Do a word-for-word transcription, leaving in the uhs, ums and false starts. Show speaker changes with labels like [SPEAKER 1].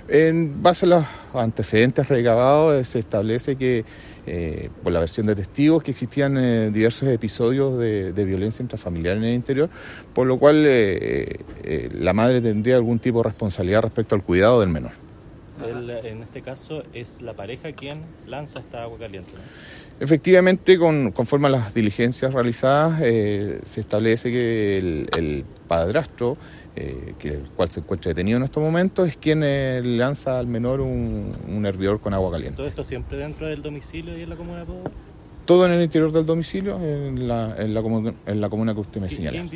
[SPEAKER 1] En base a los antecedentes recabados, eh, se establece que, eh, por la versión de testigos, que existían eh, diversos episodios de, de violencia intrafamiliar en el interior, por lo cual eh, eh, la madre tendría algún tipo de responsabilidad respecto al cuidado del menor.
[SPEAKER 2] El, en este caso es la pareja quien lanza esta agua caliente, ¿no?
[SPEAKER 1] Efectivamente, con, conforme a las diligencias realizadas, eh, se establece que el, el padrastro, eh, que el cual se encuentra detenido en estos momentos, es quien eh, lanza al menor un, un hervidor con agua caliente.
[SPEAKER 2] ¿Todo esto siempre dentro del domicilio y en la comuna de Pudahuel?
[SPEAKER 1] Todo en el interior del domicilio, en la, en la, comuna, en la comuna que usted me señala.